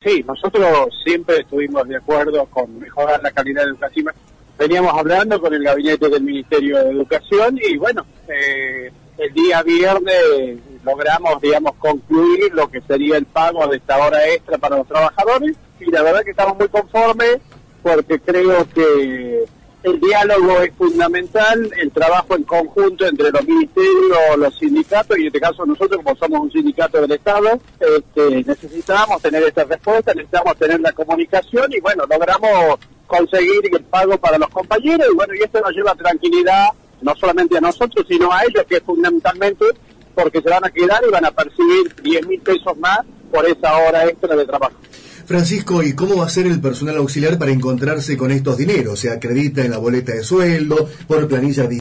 Sí, nosotros siempre estuvimos de acuerdo con mejorar la calidad educativa. Veníamos hablando con el gabinete del Ministerio de Educación y bueno, el día viernes logramos, digamos, concluir lo que sería el pago de esta hora extra para los trabajadores y la verdad que estamos muy conformes porque creo que el diálogo es fundamental, el trabajo en conjunto entre los ministerios, los sindicatos, y en este caso nosotros, como somos un sindicato del Estado, necesitamos tener esta respuesta, necesitamos tener la comunicación, y bueno, logramos conseguir el pago para los compañeros, y bueno, y esto nos lleva tranquilidad, no solamente a nosotros, sino a ellos, que es fundamentalmente porque se van a quedar y van a percibir 10.000 pesos más por esa hora extra de trabajo. Francisco, ¿y cómo va a ser el personal auxiliar para encontrarse con estos dineros? ¿Se acredita en la boleta de sueldo, por planilla